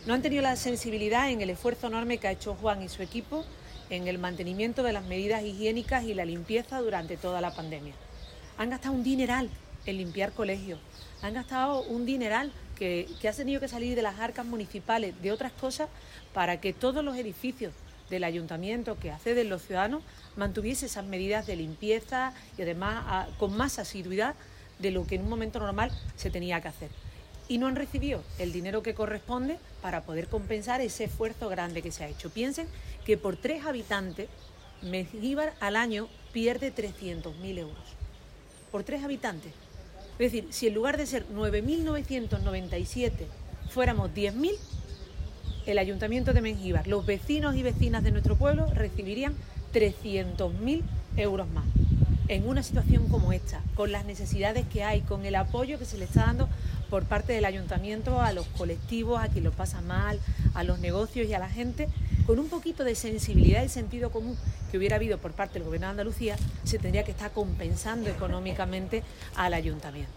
No han tenido la sensibilidad en el esfuerzo enorme que ha hecho Juan y su equipo en el mantenimiento de las medidas higiénicas y la limpieza durante toda la pandemia. Han gastado un dineral en limpiar colegios, han gastado un dineral que ha tenido que salir de las arcas municipales, de otras cosas, para que todos los edificios del ayuntamiento que acceden los ciudadanos mantuviese esas medidas de limpieza y además con más asiduidad de lo que en un momento normal se tenía que hacer. Y no han recibido el dinero que corresponde para poder compensar ese esfuerzo grande que se ha hecho. Piensen que por 3 habitantes, Mengíbar al año pierde 300.000 euros. Por 3 habitantes. Es decir, si en lugar de ser 9.997 fuéramos 10.000, el Ayuntamiento de Mengíbar, los vecinos y vecinas de nuestro pueblo recibirían 300.000 euros más. En una situación como esta, con las necesidades que hay, con el apoyo que se le está dando por parte del Ayuntamiento a los colectivos, a quien lo pasa mal, a los negocios y a la gente, con un poquito de sensibilidad y sentido común que hubiera habido por parte del Gobierno de Andalucía, se tendría que estar compensando económicamente al Ayuntamiento.